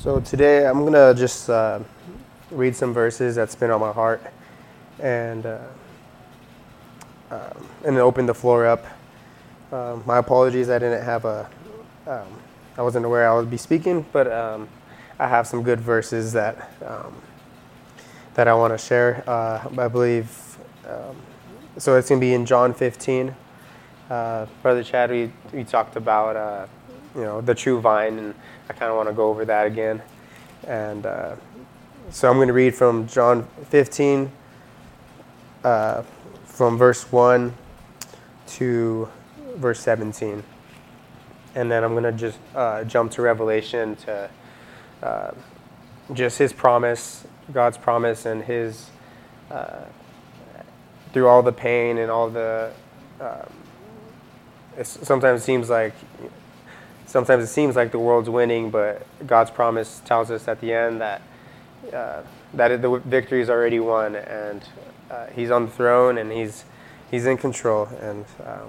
So today I'm gonna just read some verses that's been on my heart, and and then open the floor up. My apologies, I didn't have um, I wasn't aware I would be speaking, but I have some good verses that I want to share. I believe so. It's gonna be in John 15. Brother Chad, we talked about the true vine, and I kind of want to go over that again. And so I'm going to read from John 15, from verse 1 to verse 17. And then I'm going to just jump to Revelation to just his promise, God's promise, and his, through all the pain and all the, sometimes it seems like the world's winning, but God's promise tells us at the end that the victory is already won, and He's on the throne, and He's in control. And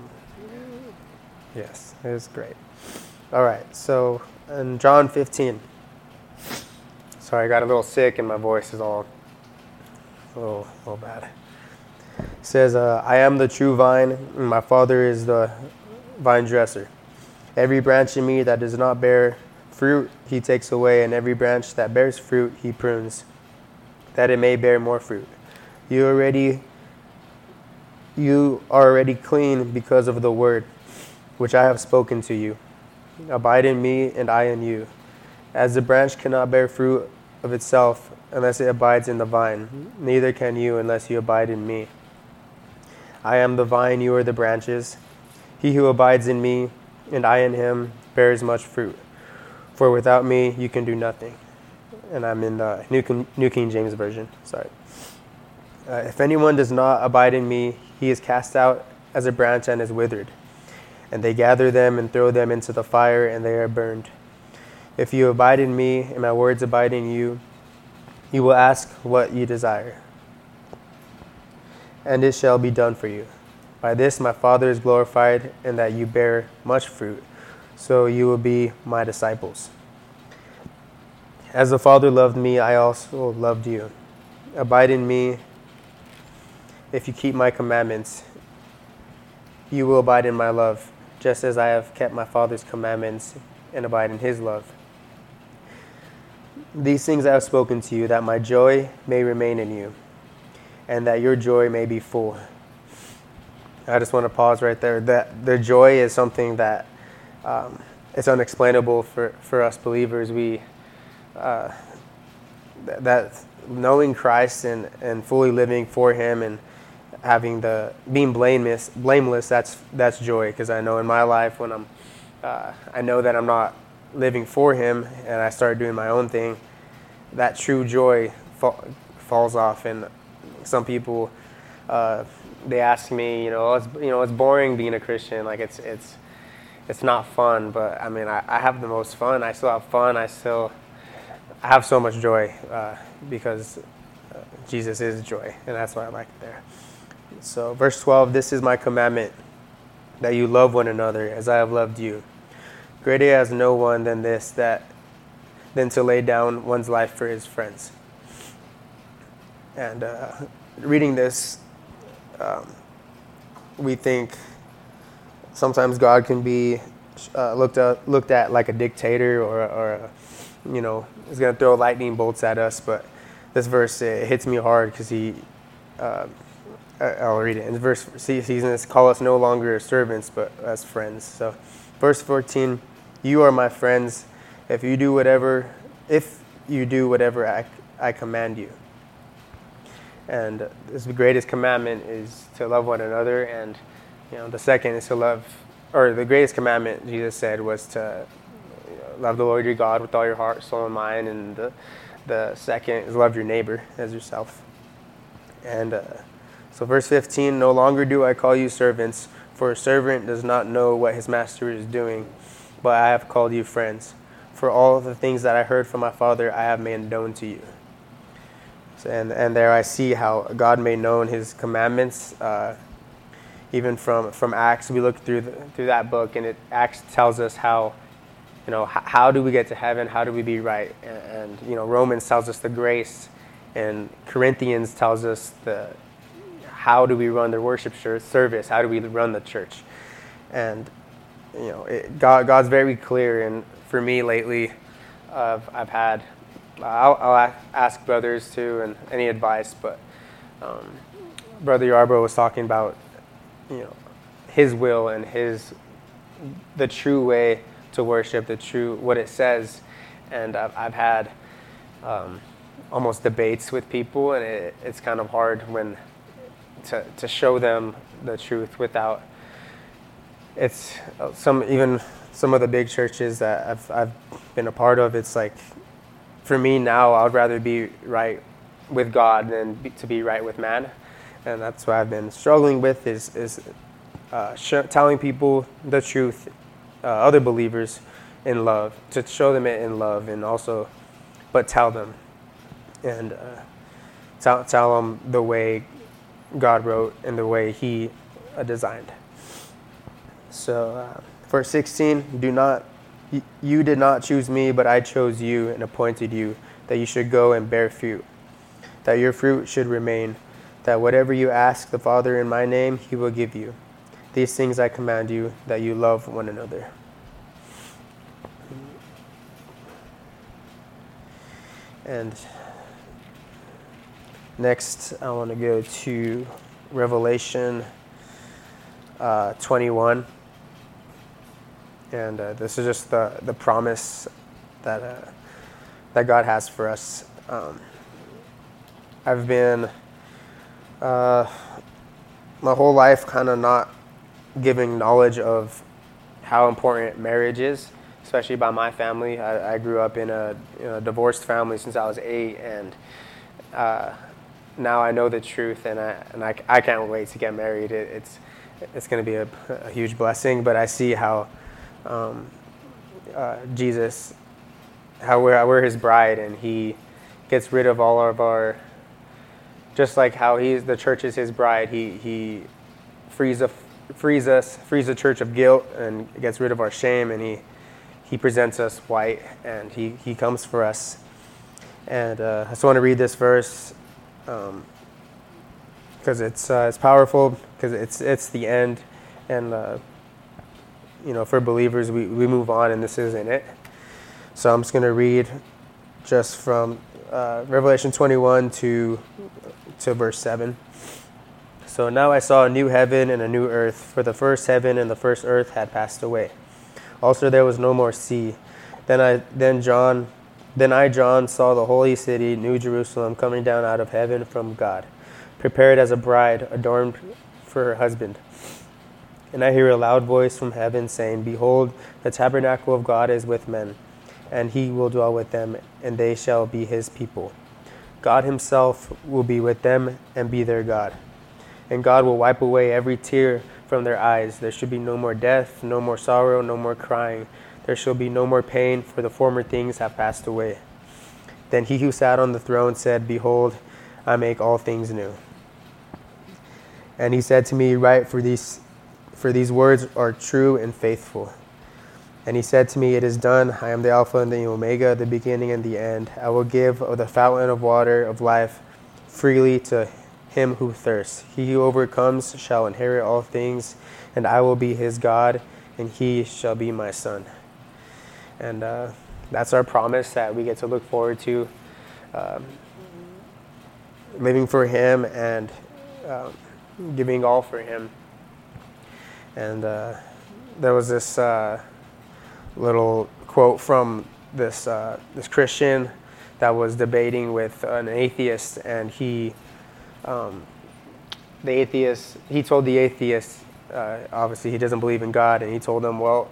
yes, it is great. All right, so in John 15. Sorry, I got a little sick, and my voice is all a little bad. It says, "I am the true vine, and my Father is the vine dresser. Every branch in me that does not bear fruit, he takes away, and every branch that bears fruit, he prunes, that it may bear more fruit. You are already clean because of the word which I have spoken to you. Abide in me, and I in you. As the branch cannot bear fruit of itself unless it abides in the vine, neither can you unless you abide in me. I am the vine, you are the branches. He who abides in me, and I in him, bears much fruit. For without me, you can do nothing." And I'm in the New King James Version. Sorry. "If anyone does not abide in me, he is cast out as a branch and is withered. And they gather them and throw them into the fire, and they are burned. If you abide in me, and my words abide in you, you will ask what you desire, and it shall be done for you. By this my Father is glorified, in that you bear much fruit, so you will be my disciples. As the Father loved me, I also loved you. Abide in me. If you keep my commandments, you will abide in my love, just as I have kept my Father's commandments and abide in his love. These things I have spoken to you, that my joy may remain in you, and that your joy may be full." I just want to pause right there. That the joy is something that it's unexplainable for us believers. That knowing Christ and fully living for Him and being blameless, that's joy. Because I know in my life when I know that I'm not living for Him and I start doing my own thing, that true joy falls off. And some people they ask me, it's boring being a Christian. Like it's not fun. But I mean, I have the most fun. I still have fun. I have so much joy because Jesus is joy, and that's why I like it there. So verse 12, "This is my commandment, that you love one another as I have loved you. Greater has no one than than to lay down one's life for his friends." And reading this, we think sometimes God can be looked at like a dictator or is going to throw lightning bolts at us. But this verse, it hits me hard because I'll read it. In verse, he's going to call us no longer servants, but as friends. So verse 14, "You are my friends if you do whatever I command you." And the greatest commandment is to love one another, and the second is to love, or the greatest commandment Jesus said was to love the Lord your God with all your heart, soul, and mind, and the second is love your neighbor as yourself. And so verse 15, "No longer do I call you servants, for a servant does not know what his master is doing, but I have called you friends. For all of the things that I heard from my Father I have made known to you." And there I see how God made known his commandments. Even from Acts, we look through that book, and Acts tells us how how do we get to heaven? How do we be right? And Romans tells us the grace, and Corinthians tells us how do we run the worship service? How do we run the church? And God's very clear. And for me lately, I've had, I'll ask brothers too, and any advice. But Brother Yarbrough was talking about his will and the true way to worship, what it says. And I've had almost debates with people, and it's kind of hard to show them the truth without. It's some of the big churches that I've been a part of. It's like, for me now, I would rather be right with God than to be right with man, and that's what I've been struggling with is telling people the truth, other believers, in love, to show them it in love, and also, but tell them, and tell them the way God wrote and the way He designed. So, verse 16, you did not choose me, but I chose you and appointed you, that you should go and bear fruit, that your fruit should remain, that whatever you ask the Father in my name, He will give you. These things I command you, that you love one another. And next, I want to go to Revelation 21. And this is just the promise that God has for us. I've been my whole life kind of not giving knowledge of how important marriage is, especially by my family. I grew up in a divorced family since I was 8, and now I know the truth, and I can't wait to get married. It's going to be a huge blessing, but I see how Jesus, how we're His bride, and He gets rid of all of our, just like how the church is His bride. He frees the church of guilt and gets rid of our shame, and He presents us white, and He comes for us. And I just want to read this verse because it's powerful, because it's the end, and for believers we move on, and this isn't it. So I'm just going to read just from Revelation 21 to verse 7. So now I saw a new heaven and a new earth, for the first heaven and the first earth had passed away. Also there was no more sea. Then I, John, saw the holy city, New Jerusalem, coming down out of heaven from God, prepared as a bride adorned for her husband. And I hear a loud voice from heaven saying, Behold, the tabernacle of God is with men, and He will dwell with them, and they shall be His people. God Himself will be with them and be their God. And God will wipe away every tear from their eyes. There should be no more death, no more sorrow, no more crying. There shall be no more pain, for the former things have passed away. Then He who sat on the throne said, Behold, I make all things new. And He said to me, Write, for these words are true and faithful. And He said to me, It is done. I am the Alpha and the Omega, the beginning and the end. I will give of the fountain of water of life freely to him who thirsts. He who overcomes shall inherit all things, and I will be his God, and he shall be my son. And that's our promise that we get to look forward to, living for Him and giving all for Him. And there was this little quote from this Christian that was debating with an atheist, and he told the atheist, obviously he doesn't believe in God, and he told him, well,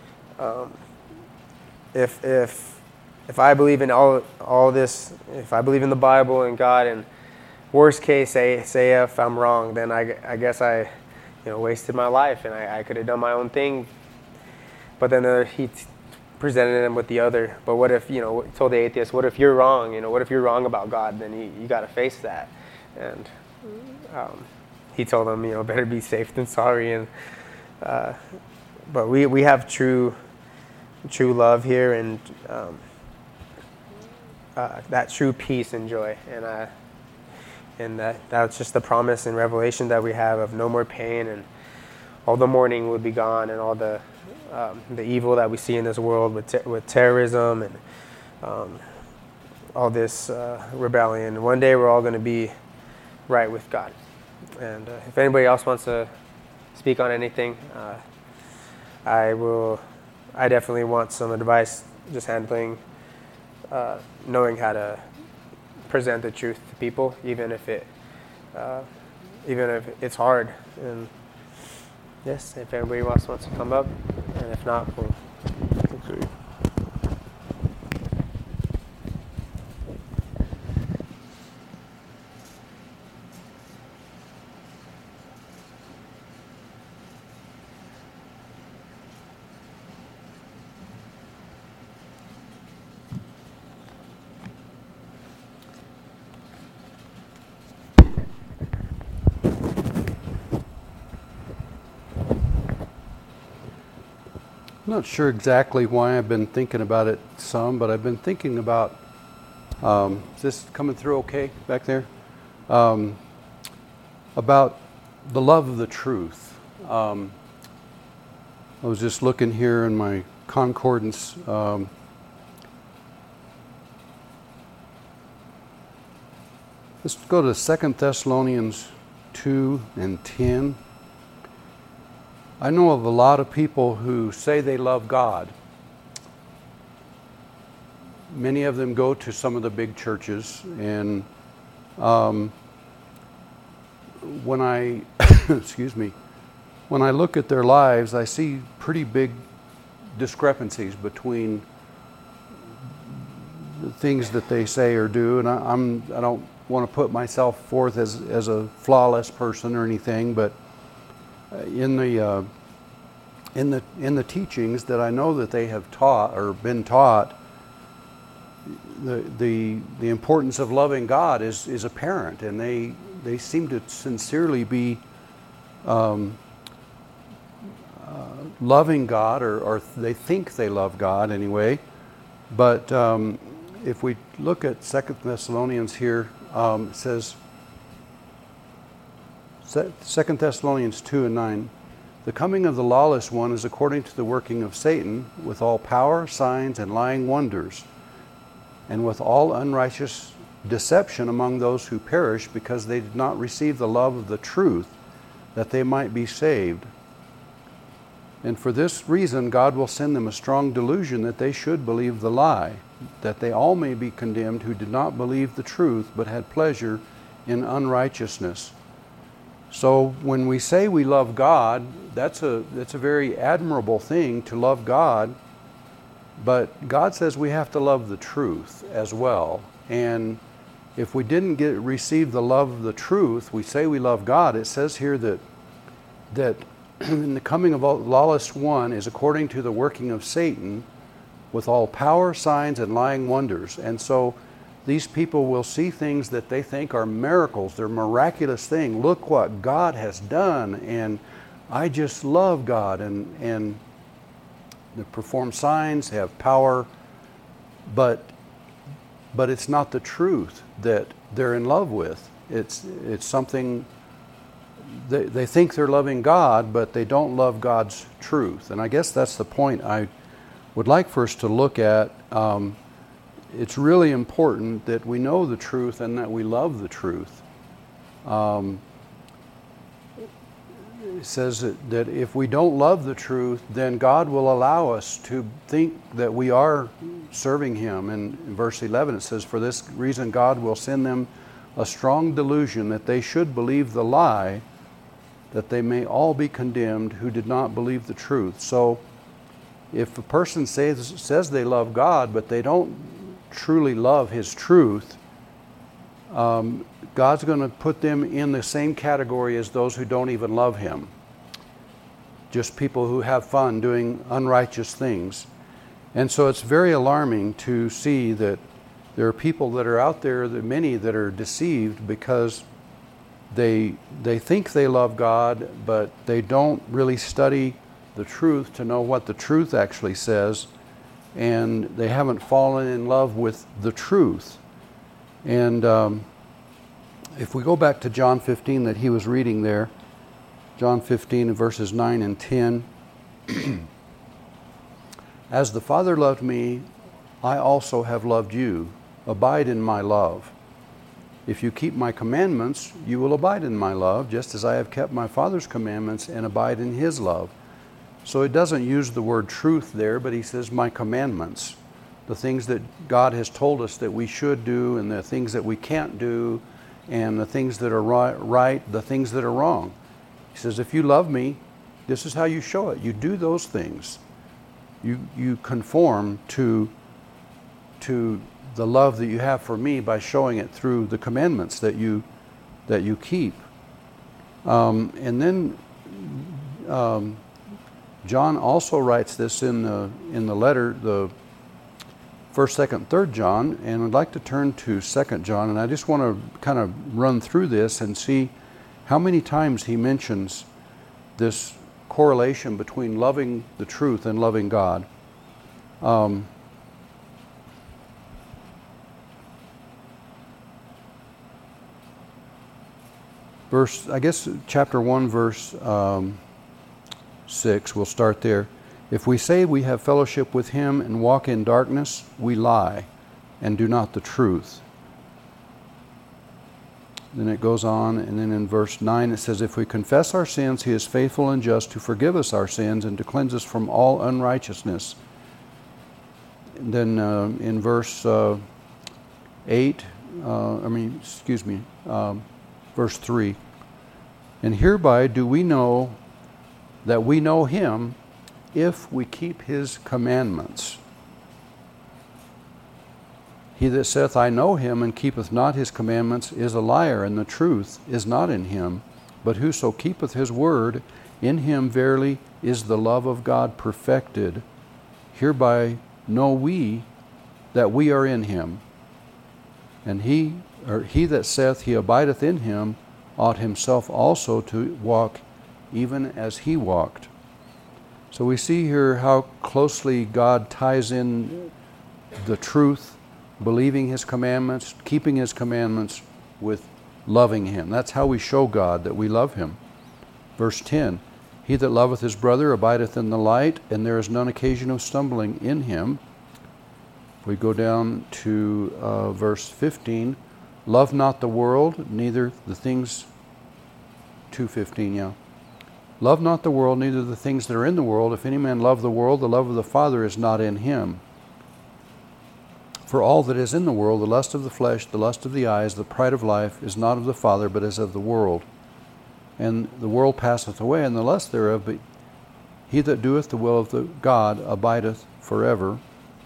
if I believe in all this, if I believe in the Bible and God, and worst case, say if I'm wrong, then I guess I wasted my life, and I could have done my own thing. But then he presented him with the other. But what if, told the atheist, what if you're wrong? What if you're wrong about God? Then you got to face that. And he told him, better be safe than sorry. And but we have true true love here and that true peace and joy. And that's just the promise and revelation that we have of no more pain, and all the mourning will be gone, and all the evil that we see in this world with terrorism and all this rebellion. One day we're all going to be right with God. And if anybody else wants to speak on anything, I definitely want some advice just handling, knowing how to present the truth to people, even if it's hard. And yes, if anybody else wants to come up, and if not, we'll conclude. I'm not sure exactly why I've been thinking about it some, but I've been thinking about, is this coming through okay back there? About the love of the truth. I was just looking here in my concordance. Let's go to 2 Thessalonians 2 and 10. I know of a lot of people who say they love God. Many of them go to some of the big churches, and when I, when I look at their lives, I see pretty big discrepancies between the things that they say or do, and I don't want to put myself forth as a flawless person or anything, but in the teachings that I know that they have taught or been taught, the importance of loving God is apparent, and they seem to sincerely be loving God, or they think they love God anyway. But if we look at 2 Thessalonians here, it says, 2 Thessalonians 2 and 9, the coming of the lawless one is according to the working of Satan, with all power, signs, and lying wonders, and with all unrighteous deception among those who perish, because they did not receive the love of the truth, that they might be saved. And for this reason God will send them a strong delusion, that they should believe the lie, that they all may be condemned who did not believe the truth, but had pleasure in unrighteousness. So when we say we love God, that's a very admirable thing to love God, but God says we have to love the truth as well. And if we didn't receive the love of the truth, we say we love God. It says here that in the coming of a lawless one is according to the working of Satan, with all power, signs, and lying wonders. And so these people will see things that they think are miracles. They're miraculous things. Look what God has done, and I just love God. And they perform signs, have power, but it's not the truth that they're in love with. It's something, they think they're loving God, but they don't love God's truth. And I guess that's the point I would like for us to look at. It's really important that we know the truth and that we love the truth. It says that if we don't love the truth, then God will allow us to think that we are serving Him. And in verse 11 it says, for this reason God will send them a strong delusion, that they should believe the lie, that they may all be condemned who did not believe the truth. So if a person says they love God, but they don't truly love His truth, God's going to put them in the same category as those who don't even love Him. Just people who have fun doing unrighteous things. And so it's very alarming to see that there are people that are out there, many that are deceived because they think they love God, but they don't really study the truth to know what the truth actually says. and they haven't fallen in love with the truth. And if we go back to John 15 that he was reading there, John 15 verses 9 and 10, as the Father loved me, I also have loved you. Abide in my love. If you keep my commandments, you will abide in my love, just as I have kept my Father's commandments and abide in his love. So it doesn't use the word truth there, but he says my commandments, the things that God has told us that we should do, and the things that we can't do, and the things that are right, the things that are wrong. He says, if you love me, this is how you show it. You do those things. You conform to the love that you have for me by showing it through the commandments that you keep. And then John also writes this in the letter, the 1st, 2nd, 3rd John, and I'd like to turn to 2nd John, and I just want to kind of run through this and see how many times he mentions this correlation between loving the truth and loving God. Chapter 1, verse 6, we'll start there. If we say we have fellowship with him and walk in darkness, we lie and do not the truth. Then it goes on, and then in verse 9 it says, if we confess our sins, he is faithful and just to forgive us our sins and to cleanse us from all unrighteousness. And then in verse 8, verse 3, and hereby do we know that we know him if we keep his commandments. He that saith, I know him, and keepeth not his commandments, is a liar, and the truth is not in him. But whoso keepeth his word, in him verily is the love of God perfected. Hereby know we that we are in him. And he that saith he abideth in him, ought himself also to walk even as he walked. So we see here how closely God ties in the truth, believing his commandments, keeping his commandments, with loving him. That's how we show God that we love him. Verse 10, he that loveth his brother abideth in the light, and there is none occasion of stumbling in him. We go down to verse 15, love not the world, neither the things, 2:15, yeah. Love not the world, neither the things that are in the world. If any man love the world, the love of the Father is not in him. For all that is in the world, the lust of the flesh, the lust of the eyes, the pride of life, is not of the Father, but is of the world. And the world passeth away, and the lust thereof, but he that doeth the will of the God abideth forever.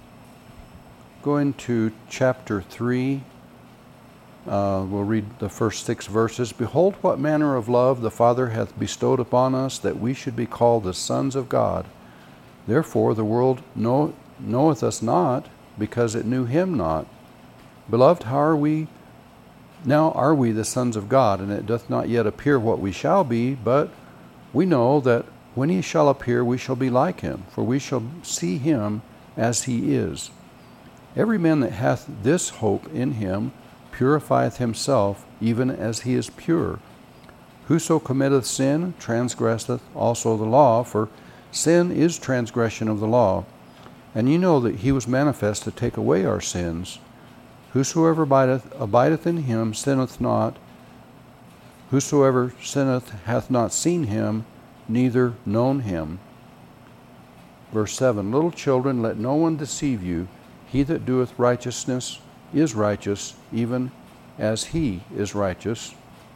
Going to chapter 3, we'll read the first 6 verses. Behold, what manner of love the Father hath bestowed upon us, that we should be called the sons of God. Therefore the world knoweth us not, because it knew him not. Beloved, how are we? Now are we the sons of God, and it doth not yet appear what we shall be, but we know that when he shall appear, we shall be like him, for we shall see him as he is. Every man that hath this hope in him purifieth himself, even as he is pure. Whoso committeth sin transgresseth also the law, for sin is transgression of the law. And ye know that he was manifest to take away our sins. Whosoever abideth in him sinneth not. Whosoever sinneth hath not seen him, neither known him. Verse 7, little children, let no one deceive you. He that doeth righteousness is righteous, even as he is righteous.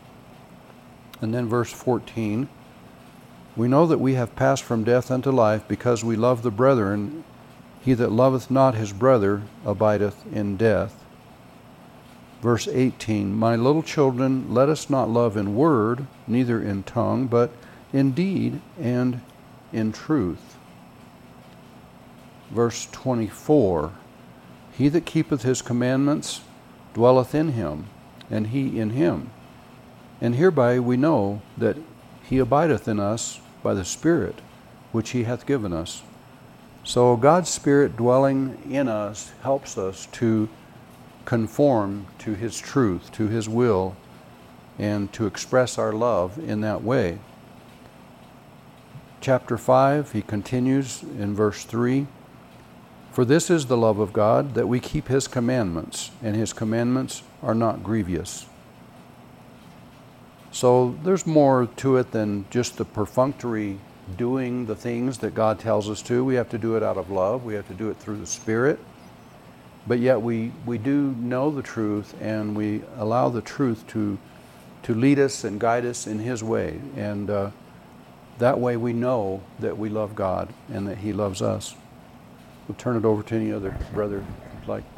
And then verse 14, we know that we have passed from death unto life, because we love the brethren. He that loveth not his brother abideth in death. Verse 18, my little children, let us not love in word, neither in tongue, but in deed and in truth. Verse 24, he that keepeth his commandments dwelleth in him, and he in him. And hereby we know that he abideth in us by the Spirit which he hath given us. So God's Spirit dwelling in us helps us to conform to His truth, to His will, and to express our love in that way. Chapter 5, he continues in verse 3, "For this is the love of God, that we keep His commandments, and His commandments are not grievous." So there's more to it than just the perfunctory doing the things that God tells us to. We have to do it out of love. We have to do it through the Spirit. But yet we do know the truth, and we allow the truth to lead us and guide us in His way. And that way we know that we love God and that He loves us. We'll turn it over to any other brother who'd like.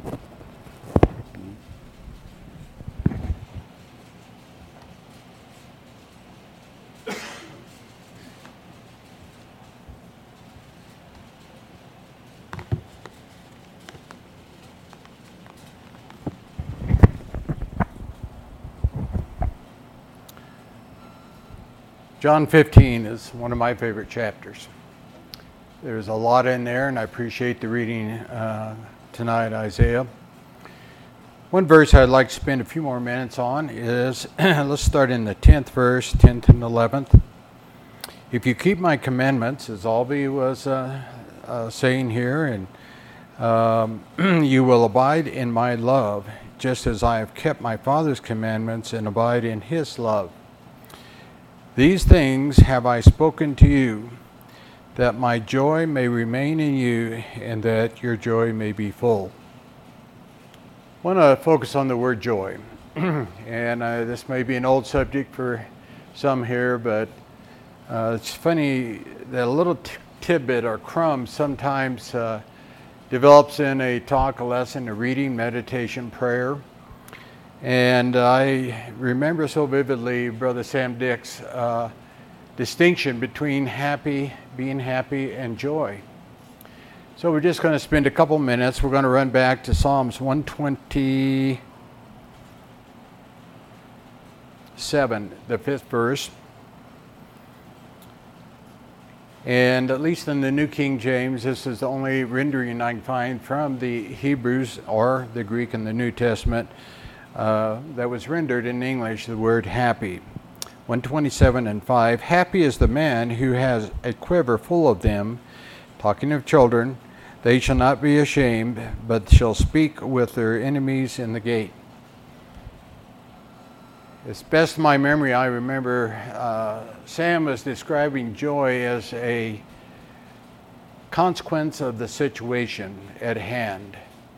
John 15 is one of my favorite chapters. There's a lot in there, and I appreciate the reading tonight, Isaiah. One verse I'd like to spend a few more minutes on is, let's start in the 10th verse, 10th and 11th. "If you keep my commandments," as Albie was saying here, and "you will abide in my love, just as I have kept my Father's commandments and abide in His love. These things have I spoken to you, that my joy may remain in you, and that your joy may be full." I want to focus on the word joy. And this may be an old subject for some here, but it's funny that a little tidbit or crumb sometimes develops in a talk, a lesson, a reading, meditation, prayer. And I remember so vividly Brother Sam Dick's distinction between being happy, and joy. So we're just going to spend a couple minutes. We're going to run back to Psalms 127, the 5th verse. And at least in the New King James, this is the only rendering I can find from the Hebrews or the Greek in the New Testament that was rendered in English, the word happy. 127 and 5, "Happy is the man who has a quiver full of them," talking of children, "they shall not be ashamed, but shall speak with their enemies in the gate." As best of my memory, I remember Sam was describing joy as a consequence of the situation at hand,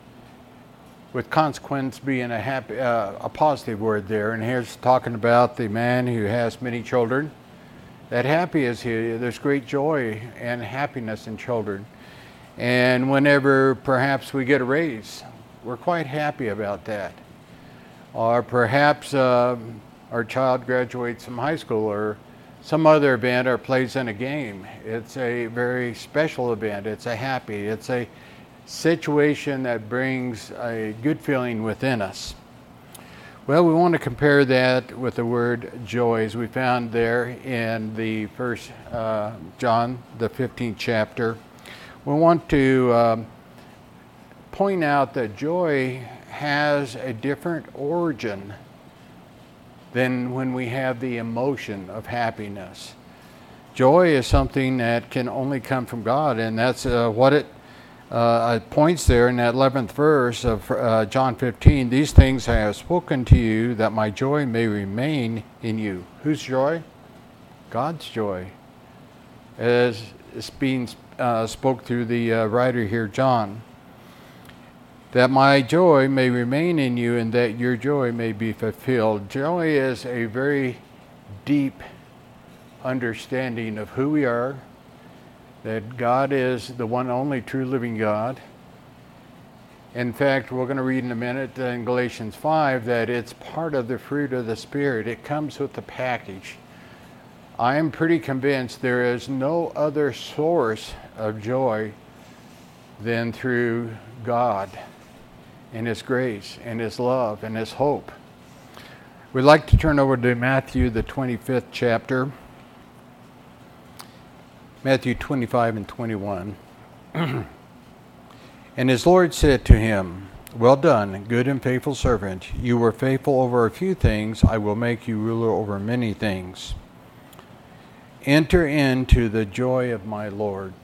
with consequence being a positive word there. And here's talking about the man who has many children. That happy is he. There's great joy and happiness in children. And whenever perhaps we get a raise, we're quite happy about that. Or perhaps our child graduates from high school, or some other event, or plays in a game. It's a very special event. It's a situation that brings a good feeling within us. Well, we want to compare that with the word joy, as we found there in the first John, the 15th chapter. We want to point out that joy has a different origin than when we have the emotion of happiness. Joy is something that can only come from God, and that's what it points there in that 11th verse of John 15. "These things I have spoken to you, that my joy may remain in you." Whose joy? God's joy, as it's being spoke through the writer here, John. "That my joy may remain in you, and that your joy may be fulfilled." Joy is a very deep understanding of who we are, that God is the one only true living God. In fact, we're going to read in a minute in Galatians 5 that it's part of the fruit of the Spirit. It comes with the package. I am pretty convinced there is no other source of joy than through God and His grace and His love and His hope. We'd like to turn over to Matthew, the 25th chapter. Matthew 25 and 21. And his Lord said to him, Well done, good and faithful servant. You were faithful over a few things. I will make you ruler over many things. Enter into the joy of my Lord.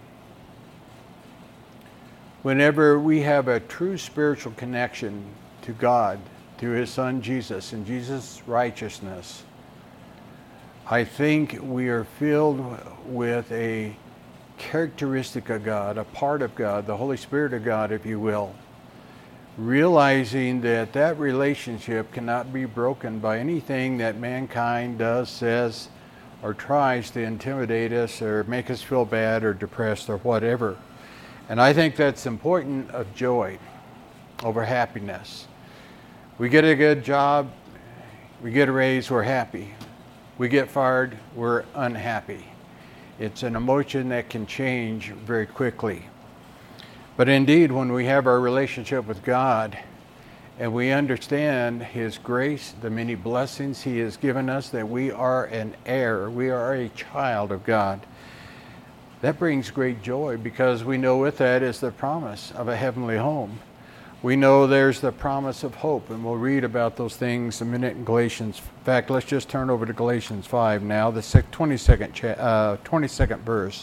Whenever we have a true spiritual connection to God through his Son Jesus and Jesus' righteousness, I think we are filled with a characteristic of God, a part of God, the Holy Spirit of God, if you will, realizing that that relationship cannot be broken by anything that mankind does, says, or tries to intimidate us or make us feel bad or depressed or whatever. And I think that's important of joy over happiness. We get a good job, we get a raise, we're happy. We get fired, we're unhappy. It's an emotion that can change very quickly. But indeed, when we have our relationship with God and we understand his grace, the many blessings he has given us, that we are an heir, we are a child of God, that brings great joy, because we know with that is the promise of a heavenly home. We know there's the promise of hope, and we'll read about those things a minute in Galatians. In fact, let's just turn over to Galatians 5 now, the 22nd verse.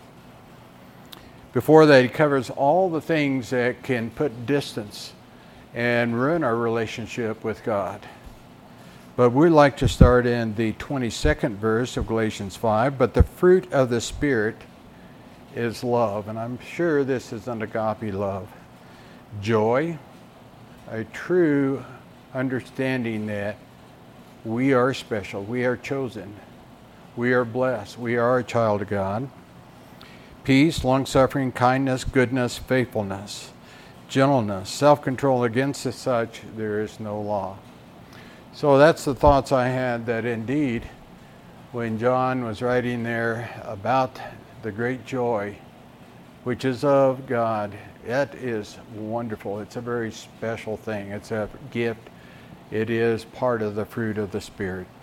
Before that, he covers all the things that can put distance and ruin our relationship with God. But we'd like to start in the 22nd verse of Galatians 5. But the fruit of the Spirit is love, and I'm sure this is an agape love. Joy, a true understanding that we are special, we are chosen, we are blessed, we are a child of God. Peace, long-suffering, kindness, goodness, faithfulness, gentleness, self-control. Against such there is no law. So that's the thoughts I had, that indeed when John was writing there about the great joy which is of God, it is wonderful. It's a very special thing. It's a gift. It is part of the fruit of the Spirit.